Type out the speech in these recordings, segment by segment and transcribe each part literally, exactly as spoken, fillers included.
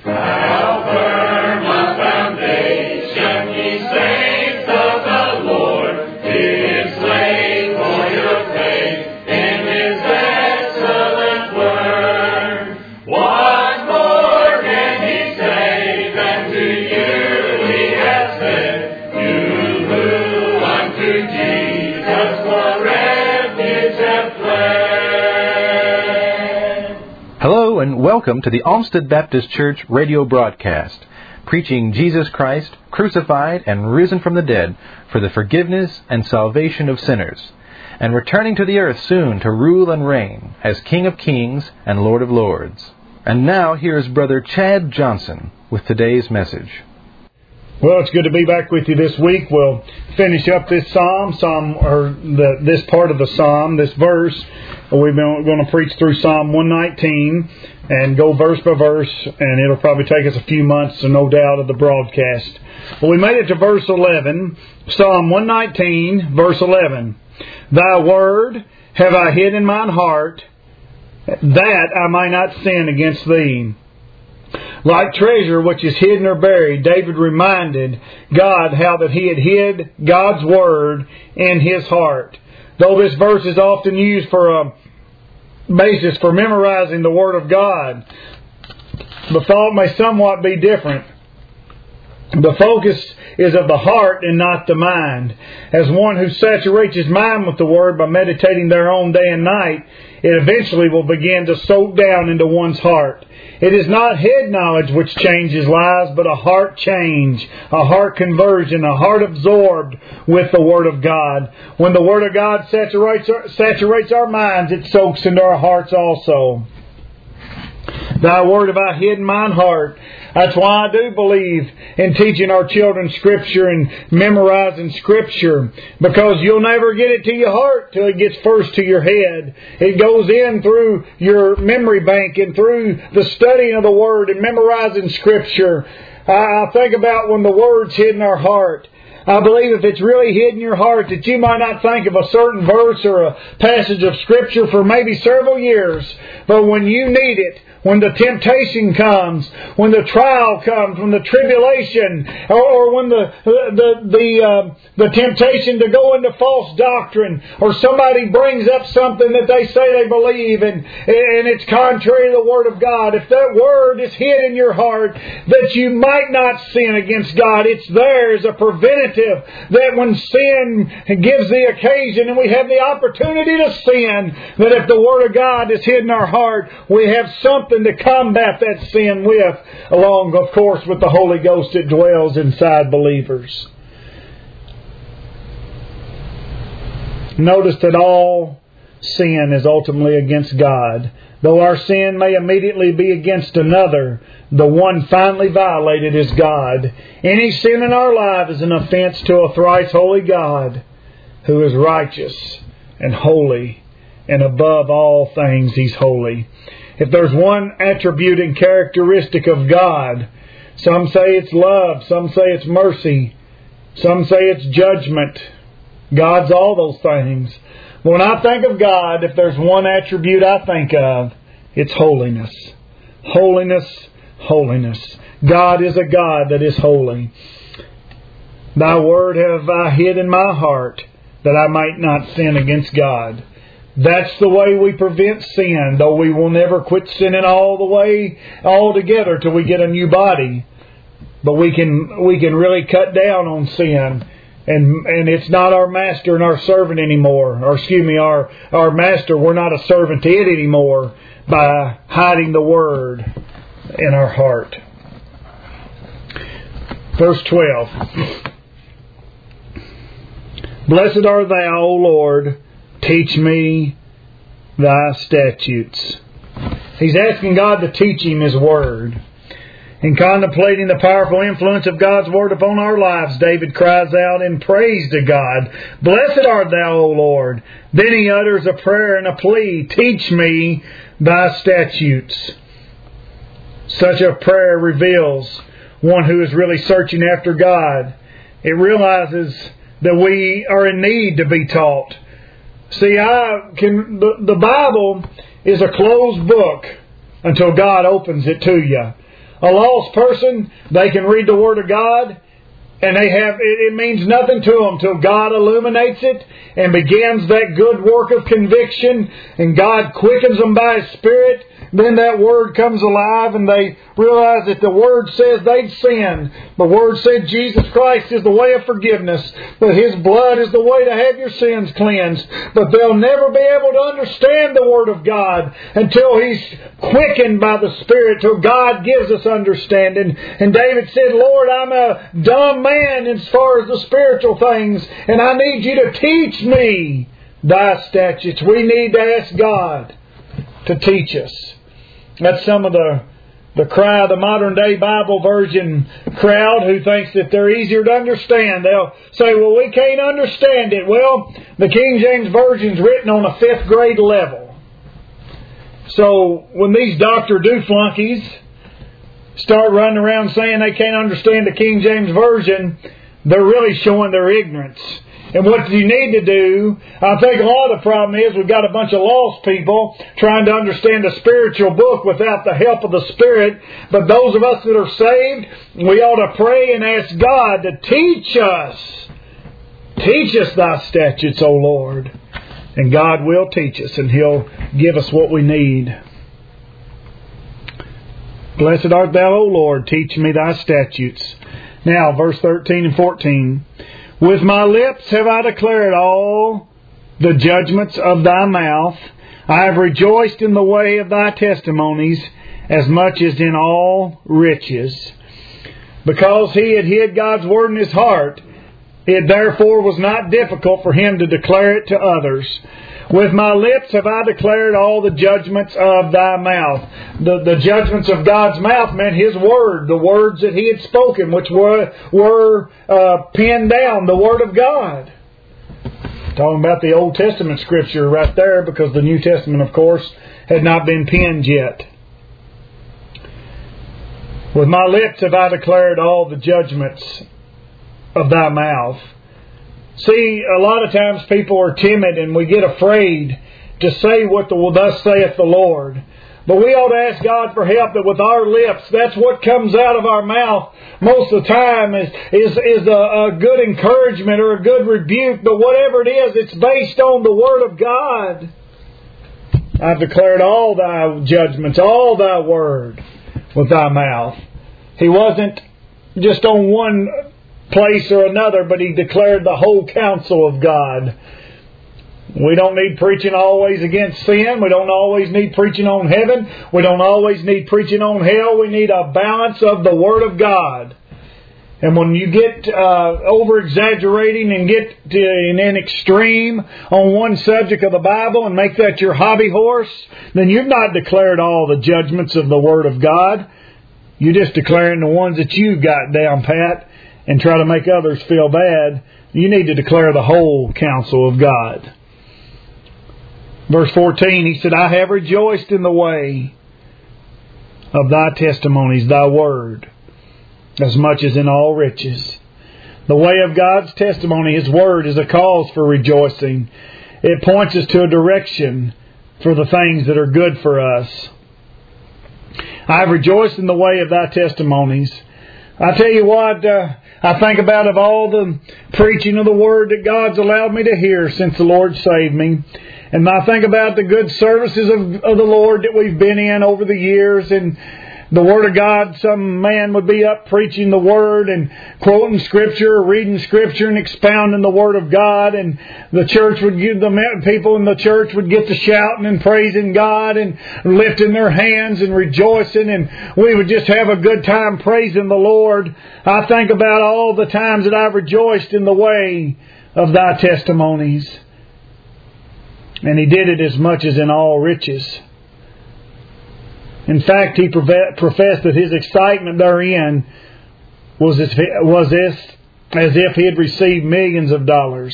How firm a foundation, ye saints of the Lord, is laid for your faith in His excellent word. What more can He say than to you He has said, you who unto Jesus for refuge have fled? Hello and welcome to the Olmsted Baptist Church radio broadcast, preaching Jesus Christ, crucified and risen from the dead for the forgiveness and salvation of sinners, and returning to the earth soon to rule and reign as King of Kings and Lord of Lords. And now here's Brother Chad Johnson with today's message. Well, it's good to be back with you this week. We'll finish up this psalm, psalm or the, this part of the psalm, this verse. We've been going to preach through Psalm one nineteen and go verse by verse, and it'll probably take us a few months, so no doubt, of the broadcast. But we made it to verse eleven, Psalm one nineteen, verse eleven. Thy word have I hid in mine heart, that I might not sin against thee. Like treasure which is hidden or buried, David reminded God how that he had hid God's word in his heart. Though this verse is often used for a basis for memorizing the word of God, the thought may somewhat be different. The focus is of the heart and not the mind. As one who saturates his mind with the Word by meditating thereon day and night, it eventually will begin to soak down into one's heart. It is not head knowledge which changes lives, but a heart change, a heart conversion, a heart absorbed with the Word of God. When the Word of God saturates our, saturates our minds, it soaks into our hearts also. Thy word have I hid in mine heart. That's why I do believe in teaching our children Scripture and memorizing Scripture, because you'll never get it to your heart till it gets first to your head. It goes in through your memory bank and through the studying of the Word and memorizing Scripture. I think about when the Word's hid in our heart. I believe if it's really hid in your heart that you might not think of a certain verse or a passage of Scripture for maybe several years, but when you need it, when the temptation comes, when the trial comes, when the tribulation, or, or when the the the uh, the temptation to go into false doctrine, or somebody brings up something that they say they believe and and it's contrary to the Word of God, if that Word is hid in your heart that you might not sin against God, it's there as a preventative that when sin gives the occasion and we have the opportunity to sin, that if the Word of God is hid in our heart, we have something to combat that sin with, along, of course, with the Holy Ghost that dwells inside believers. Notice that all sin is ultimately against God. Though our sin may immediately be against another, the one finally violated is God. Any sin in our life is an offense to a thrice holy God who is righteous and holy, and above all things He's holy. If there's one attribute and characteristic of God, some say it's love, some say it's mercy, some say it's judgment. God's all those things. When I think of God, if there's one attribute I think of, it's holiness. Holiness, holiness. God is a God that is holy. Thy word have I hid in my heart, that I might not sin against God. That's the way we prevent sin, though we will never quit sinning all the way, altogether, till we get a new body. But we can we can really cut down on sin, and and it's not our master and our servant anymore. Or excuse me, our our master. We're not a servant to it anymore by hiding the Word in our heart. Verse twelve. Blessed art thou, O Lord. Teach me thy statutes. He's asking God to teach him His Word. In contemplating the powerful influence of God's Word upon our lives, David cries out in praise to God, Blessed art thou, O Lord. Then he utters a prayer and a plea, Teach me thy statutes. Such a prayer reveals one who is really searching after God. It realizes that we are in need to be taught. See, I can. The, the Bible is a closed book until God opens it to you. a lost person, they can read the Word of God, and they have it, it means nothing to them till God illuminates it and begins that good work of conviction, and God quickens them by His Spirit. Then that Word comes alive, and they realize that the Word says they've sinned. The Word said Jesus Christ is the way of forgiveness, that His blood is the way to have your sins cleansed. But they'll never be able to understand the Word of God until He's quickened by the Spirit, till God gives us understanding. And David said, Lord, I'm a dumb man as far as the spiritual things, and I need you to teach me thy statutes. We need to ask God to teach us. That's some of the the cry of the modern day Bible version crowd who thinks that they're easier to understand. They'll say, well, we can't understand it. Well, the King James Version's written on a fifth grade level. So when these Doctor Do-flunkies start running around saying they can't understand the King James Version, they're really showing their ignorance. And what you need to do, I think a lot of the problem is we've got a bunch of lost people trying to understand a spiritual book without the help of the Spirit. But those of us that are saved, we ought to pray and ask God to teach us. Teach us thy statutes, O Lord. And God will teach us, and He'll give us what we need. Blessed art thou, O Lord, teach me thy statutes. Now, verse thirteen and fourteen. With my lips have I declared all the judgments of thy mouth. I have rejoiced in the way of thy testimonies as much as in all riches. Because he had hid God's word in his heart, it therefore was not difficult for him to declare it to others. With my lips have I declared all the judgments of thy mouth. The, the judgments of God's mouth meant His Word, the words that He had spoken, which were, were uh, penned down, the Word of God. Talking about the Old Testament Scripture right there, because the New Testament, of course, had not been penned yet. With my lips have I declared all the judgments of thy mouth. See, a lot of times people are timid and we get afraid to say what the thus saith the Lord. But we ought to ask God for help that with our lips, that's what comes out of our mouth most of the time is, is, is a, a good encouragement or a good rebuke. But whatever it is, it's based on the Word of God. I've declared all thy judgments, all thy word with thy mouth. He wasn't just on one place or another, but he declared the whole counsel of God. We don't need preaching always against sin. We don't always need preaching on heaven. We don't always need preaching on hell. We need a balance of the Word of God. And when you get uh, over-exaggerating and get to an extreme on one subject of the Bible and make that your hobby horse, then you've not declared all the judgments of the Word of God. You're just declaring the ones that you've got down pat and try to make others feel bad. You need to declare the whole counsel of God. Verse fourteen, he said, I have rejoiced in the way of thy testimonies, thy word, as much as in all riches. The way of God's testimony, His word, is a cause for rejoicing. It points us to a direction for the things that are good for us. I have rejoiced in the way of thy testimonies. I tell you what, uh, I think about of all the preaching of the Word that God's allowed me to hear since the Lord saved me. And I think about the good services of, of the Lord that we've been in over the years. And the Word of God, some man would be up preaching the Word and quoting Scripture, or reading Scripture and expounding the Word of God. And the church would give the people in the church would get to shouting and praising God and lifting their hands and rejoicing. And we would just have a good time praising the Lord. I think about all the times that I've rejoiced in the way of thy testimonies. And he did it as much as in all riches. In fact, he professed that his excitement therein was as, was as, as if he had received millions of dollars.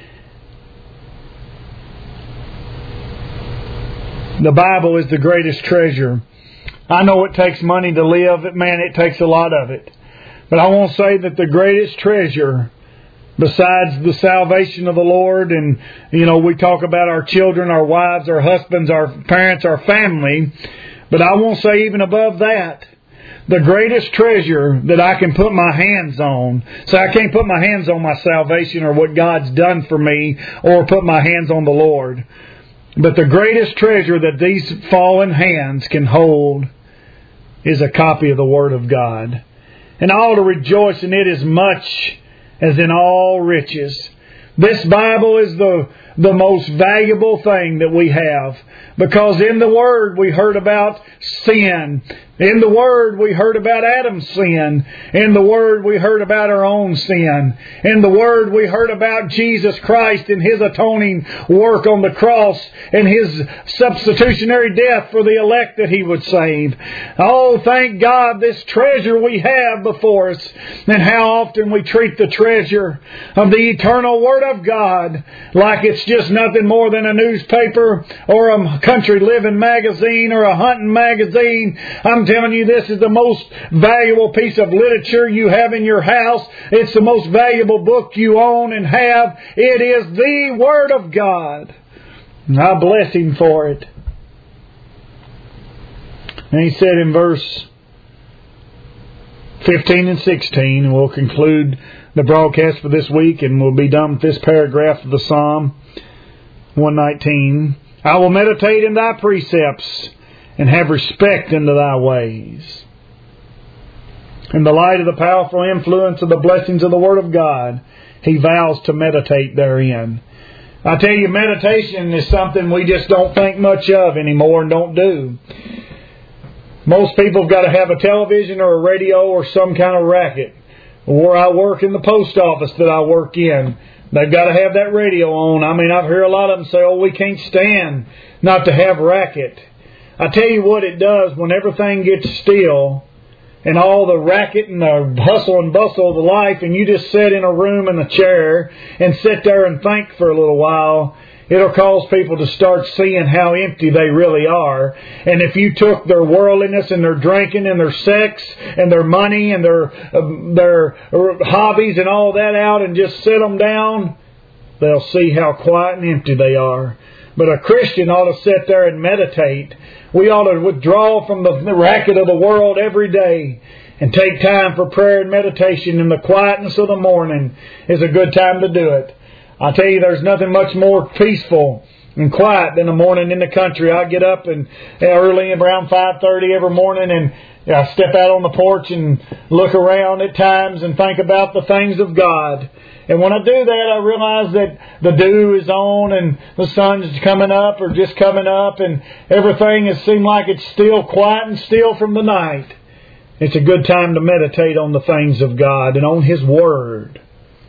The Bible is the greatest treasure. I know it takes money to live. Man, it takes a lot of it. But I won't say that the greatest treasure, besides the salvation of the Lord, and, you know, we talk about our children, our wives, our husbands, our parents, our family, but I won't say even above that. the greatest treasure that I can put my hands on. So I can't put my hands on my salvation or what God's done for me, or put my hands on the Lord. But the greatest treasure that these fallen hands can hold is a copy of the Word of God. And I ought to rejoice in it as much as in all riches. This Bible is the the most valuable thing that we have, because in the Word we heard about sin. In the Word we heard about Adam's sin. In the Word we heard about our own sin. In the Word we heard about Jesus Christ and His atoning work on the cross and His substitutionary death for the elect that He would save. Oh, thank God, this treasure we have before us, and how often we treat the treasure of the eternal Word of God like it's just nothing more than a newspaper or a country living magazine or a hunting magazine. I'm telling you, this is the most valuable piece of literature you have in your house. It's the most valuable book you own and have. It is the Word of God. And I bless Him for it. And He said in verse fifteen and sixteen, and we'll conclude the broadcast for this week, and we'll be done with this paragraph of the Psalm one nineteen. I will meditate in Thy precepts and have respect unto Thy ways. In the light of the powerful influence of the blessings of the Word of God, he vows to meditate therein. I tell you, meditation is something we just don't think much of anymore and don't do. Most people have got to have a television or a radio or some kind of racket. Where I work in the post office that I work in, they've got to have that radio on. I mean, I've heard a lot of them say, oh, we can't stand not to have racket. I tell you what it does when everything gets still and all the racket and the hustle and bustle of the life, and you just sit in a room in a chair and sit there and think for a little while, it'll cause people to start seeing how empty they really are. And if you took their worldliness and their drinking and their sex and their money and their uh, their hobbies and all that out and just sit them down, they'll see how quiet and empty they are. But a Christian ought to sit there and meditate. We ought to withdraw from the racket of the world every day and take time for prayer and meditation in the quietness of the morning. Is a good time to do it. I tell you, there's nothing much more peaceful and quiet than the morning in the country. I get up and early around five thirty every morning, and I step out on the porch and look around at times and think about the things of God. And when I do that, I realize that the dew is on and the sun's coming up or just coming up, and everything has seemed like it's still quiet and still from the night. It's a good time to meditate on the things of God and on His Word.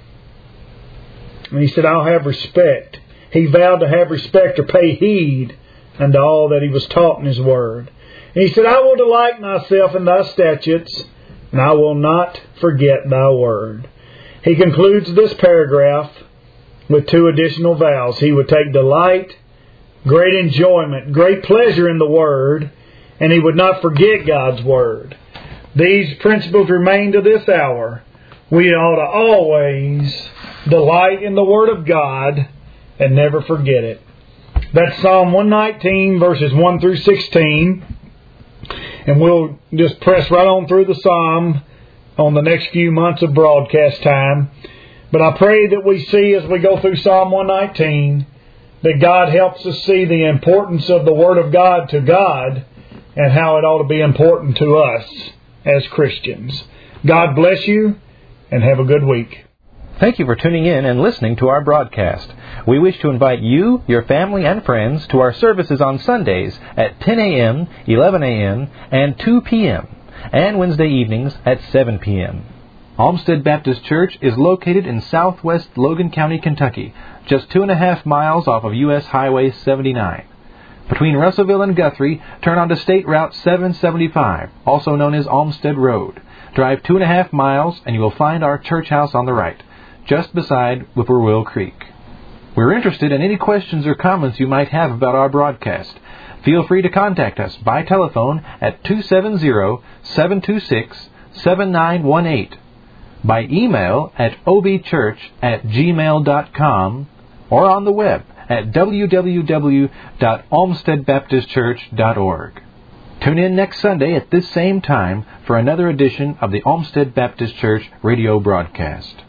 And he said, I'll have respect. He vowed to have respect or pay heed unto all that he was taught in His Word. And he said, I will delight myself in Thy statutes, and I will not forget Thy Word. He concludes this paragraph with two additional vows. He would take delight, great enjoyment, great pleasure in the Word, and he would not forget God's Word. These principles remain to this hour. We ought to always delight in the Word of God and never forget it. That's Psalm one nineteen, verses one through sixteen. And we'll just press right on through the Psalm on the next few months of broadcast time. But I pray that we see as we go through Psalm one nineteen that God helps us see the importance of the Word of God to God and how it ought to be important to us as Christians. God bless you and have a good week. Thank you for tuning in and listening to our broadcast. We wish to invite you, your family, and friends to our services on Sundays at ten a.m., eleven a.m., and two p.m., and Wednesday evenings at seven p.m. Olmsted Baptist Church is located in southwest Logan County, Kentucky, just two and a half miles off of U S Highway seventy-nine. Between Russellville and Guthrie, turn onto State Route seven seventy-five, also known as Olmsted Road. Drive two and a half miles and you will find our church house on the right, just beside Whippoorwill Creek. We're interested in any questions or comments you might have about our broadcast. Feel free to contact us by telephone at two seven zero, seven two six, seven nine one eight, by email at obchurch at gmail dot com, or on the web at w w w dot olmsted baptist church dot org. Tune in next Sunday at this same time for another edition of the Olmsted Baptist Church radio broadcast.